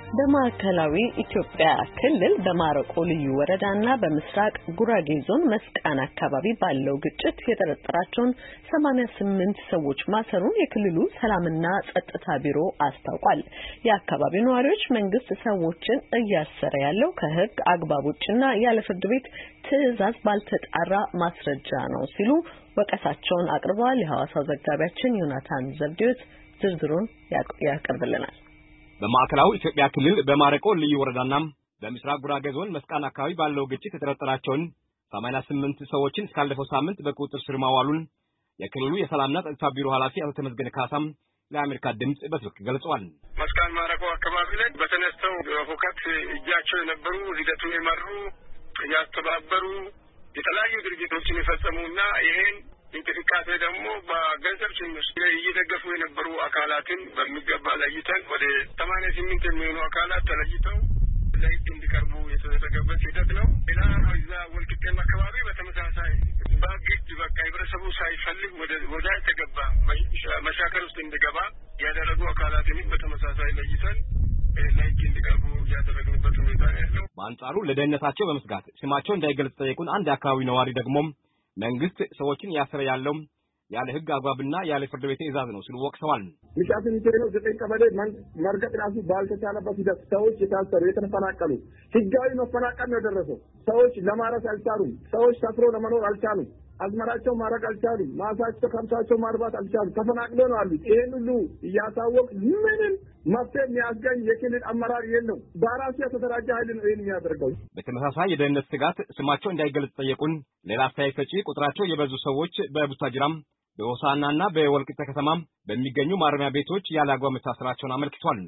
በማዕከላዊ ኢትዮጵያ ክልል በማረቆ ልዩ ወረዳና በምስራቅ ጉራጌ ዞን መስቃን አካባቢ ባለው ግጭት የተጠረጠራቸውን 88 ሰዎች ማሰሩን የክልሉ ሰላምና ጸጥታ ቢሮ አስታውቋል። የአካባቢው ነዋሪዎች መንግስት ሰዎችን እያሰረ ያለው ከህግ አግባብ ውጭና ያለ ፍርድ ቤት ትዕዛዝ ባልተጣራ ማስረጃ ነው ሲሉ ወቀሳቸውን አቅርበዋል። የሐዋሳው ዘጋቢያችን ዮናታን ዘብዴዎስ ዝርዝሩን ያቀርብልናል። በማዕከላዊ ኢትዮጵያ ክልል በማረቆ ልዩ ወረዳና በምስራቅ ጉራጌ ዞን መስቃን አካባቢ ባለው ግጭት የተጠረጠራቸውን 88 ሰዎችን እስካለፈው ሳምንት በቁጥጥር ስር ማዋሉን የክልሉ የሰላምና ጸጥታ ቢሮ ኃላፊ አቶ ተመስገን ካሳም ለአሜሪካ ድምጽ በስልክ ገልጸዋል። መስቃን ማረቆ አካባቢ ላይ በተነስተው ሁከት እጃቸው የነበሩ ሂደቱን የመሩ ያስተባበሩ የተለያዩ ድርጊቶችን የፈጸሙና ይሄን እንቅስቃሴ ደግሞ በገንዘብ ጭምር እየደገፉ የነበሩ አካላትን በሚገባ ለይተን ወደ 88 የሚሆኑ አካላት ተለይተው ለህግ እንዲቀርቡ የተደረገበት ሂደት ነው። ሌላ እዛ ወልቂጤም አካባቢ በተመሳሳይ በግድ በቃ ህብረተሰቡ ሳይፈልግ ወደ ተገባ መሻከር ውስጥ እንዲገባ ያደረጉ አካላትን በተመሳሳይ ለይተን ለህግ እንዲቀርቡ ያደረግንበት ሁኔታ ነው። በአንጻሩ ለደህንነታቸው በመስጋት ስማቸው እንዳይገለጽ ጠየቁን አንድ አካባቢ ነዋሪ ደግሞ መንግስት ሰዎችን ያሰረ ያለው ያለ ህግ አግባብና ያለ ፍርድ ቤት ትዕዛዝ ነው ሲሉ ወቅሰዋል። ምክንያቱም ኢትዮጵያ ዘጠኝ ቀበሌ መርገጥ ራሱ ባልተቻለበት ሂደት ሰዎች የታሰሩ የተፈናቀሉ ህጋዊ መፈናቀል ነው የደረሰው። ሰዎች ለማረስ አልቻሉም። ሰዎች ሰፍሮ ለመኖር አልቻሉም። አዝመራቸው ማረግ አልቻሉም። ማሳቸው ከብታቸው ማርባት አልቻሉም። ተፈናቅለው ነው አሉት። ይሄን ሁሉ እያሳወቅ ምንም መፍትሄ የሚያስገኝ የክልል አመራር የለም። በራሱ የተደራጀ ኃይል ነው ይሄን የሚያደርገው። በተመሳሳይ የደህንነት ስጋት ስማቸው እንዳይገለጽ ጠየቁን ሌላ አስተያየት ሰጪ ቁጥራቸው የበዙ ሰዎች በቡታጅራም በሆሳዕናና በወልቂጤ ከተማ በሚገኙ ማረሚያ ቤቶች ያለ አግባብ መታሰራቸውን አመልክቷል።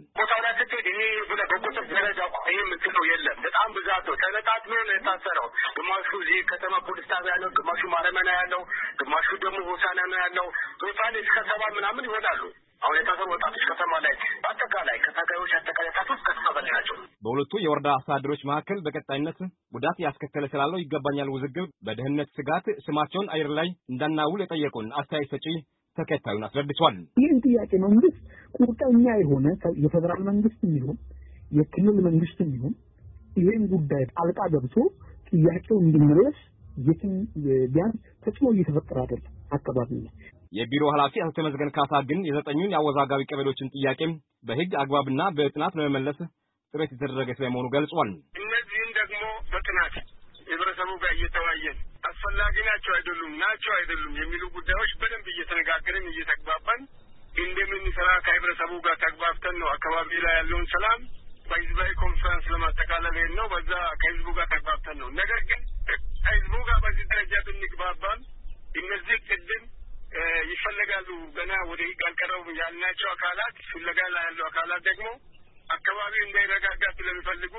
የለም በጣም ብዛት ነው። ተነጣጥሎ ነው የታሰረው። ግማሹ እዚህ ከተማ ፖሊስ ጣቢያ ያለው፣ ግማሹ ማረሚያ ነው ያለው፣ ግማሹ ደግሞ ሆሳዕና ነው ያለው። ቶታል እስከ 70 ምናምን ይሆናሉ። አሁን የታሰሩ ወጣቶች ከተማ ላይ በአጠቃላይ ከታጋዮች አጠቃላይ ታቶች ከተሰበለ ናቸው። በሁለቱ የወረዳ አስተዳደሮች መካከል በቀጣይነት ጉዳት ያስከተለ ስላለው ይገባኛል ውዝግብ በደህንነት ስጋት ስማቸውን አየር ላይ እንዳናውል የጠየቁን አስተያየት ሰጪ ተከታዩን አስረድቷል። ይህን ጥያቄ መንግስት ቁርጠኛ የሆነ የፌደራል መንግስት ይሁን የክልል መንግስት ይሁን ይሄን ጉዳይ ጣልቃ ገብቶ ጥያቄው እንዲመለስ የትን ቢያንስ ተጽዕኖ እየተፈጠረ አይደለም አካባቢ ላይ። የቢሮ ኃላፊ አቶ ተመስገን ካሳ ግን የዘጠኙን ያወዛጋቢ ቀበሌዎችን ጥያቄ በህግ አግባብና በጥናት ለመመለስ ጥረት የተደረገ ስለመሆኑ ገልጿል። እነዚህን ደግሞ በጥናት ህብረተሰቡ ጋር እየተወያየን አስፈላጊ ናቸው አይደሉም የሚሉ ጉዳዮች በደንብ እየተነጋገርን እየተግባባን እንደምንሰራ ከህብረተሰቡ ጋር ተግባብተን ነው አካባቢ ላይ ያለውን ሰላም በህዝባዊ ኮንፈረንስ ለማጠቃለል ነው። በዛ ከህዝቡ ጋር ተግባብተን ነው። ነገር ግን ህዝቡ ጋር በዚህ ደረጃ ብንግባባም እነዚህ ቅድም ይፈለጋሉ ገና ወደ ህግ አልቀረቡም ያልናቸው አካላት ፍለጋ ላይ ያለው አካላት ደግሞ አካባቢ እንዳይረጋጋ ስለሚፈልጉ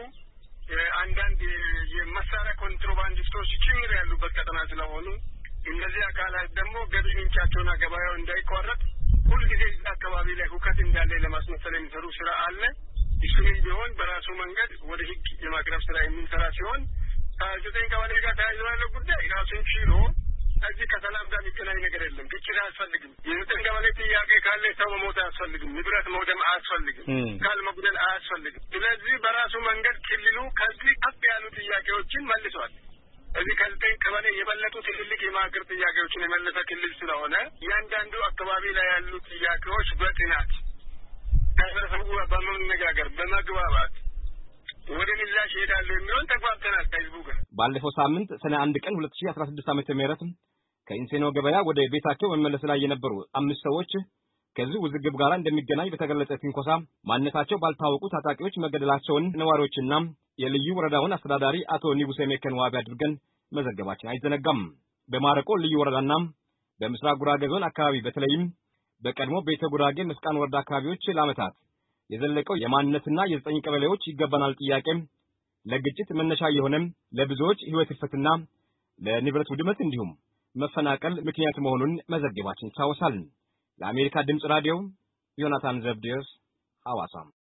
አንዳንድ የመሳሪያ ኮንትሮባንዲስቶች ጭምር ያሉበት ቀጠና ስለሆኑ እነዚህ አካላት ደግሞ ገቢ ምንጫቸውና ገበያው እንዳይቋረጥ ሁልጊዜ አካባቢ ላይ ሁከት እንዳለ ለማስመሰል የሚሰሩ ስራ አለ። እሱንም ቢሆን በራሱ መንገድ ወደ ህግ የማቅረብ ስራ የሚሰራ ሲሆን ከዘጠኝ ቀበሌ ጋር ተያይዞ ያለው ጉዳይ ራሱን ችሎ እዚህ ከሰላም ጋር የሚገናኝ ነገር የለም። ግጭት አያስፈልግም። የዘጠኝ ቀበሌ ጥያቄ ካለ ሰው መሞት አያስፈልግም። ንብረት መውደም አያስፈልግም። ካል መጉደል አያስፈልግም። ስለዚህ በራሱ መንገድ ክልሉ ከዚህ ከፍ ያሉ ጥያቄዎችን መልሷል። እዚህ ከዘጠኝ ቀበሌ የበለጡ ትልልቅ የማገር ጥያቄዎችን የመለሰ ክልል ስለሆነ እያንዳንዱ አካባቢ ላይ ያሉ ጥያቄዎች በጥናት ከህብረተሰቡ ጋር በመነጋገር በመግባባት ወደ ምላሽ ይሄዳሉ የሚሆን ተግባብተናል ከህዝቡ ጋር። ባለፈው ሳምንት ሰኔ 1 ቀን 2016 ዓ.ም ከኢንሴኖ ገበያ ወደ ቤታቸው መመለስ ላይ የነበሩ 5 ሰዎች ከዚህ ውዝግብ ጋር እንደሚገናኝ በተገለጸ ትንኮሳ ማንነታቸው ባልታወቁ ታጣቂዎች መገደላቸውን ነዋሪዎችና የልዩ ወረዳውን አስተዳዳሪ አቶ ንጉሴ ሜከን ዋቢ አድርገን መዘገባችን አይዘነጋም። በማረቆ ልዩ ወረዳና በምስራቅ ጉራጌ ዞን አካባቢ በተለይም በቀድሞ ቤተ ጉራጌ መስቃን ወረዳ አካባቢዎች ለዓመታት የዘለቀው የማንነትና የዘጠኝ ቀበሌዎች ይገባናል ጥያቄ ለግጭት መነሻ የሆነ ለብዙዎች ህይወት ህልፈትና ለንብረት ውድመት እንዲሁም መፈናቀል ምክንያት መሆኑን መዘገባችን ይታወሳል። ለአሜሪካ ድምጽ ራዲዮ ዮናታን ዘብዴዎስ ሐዋሳ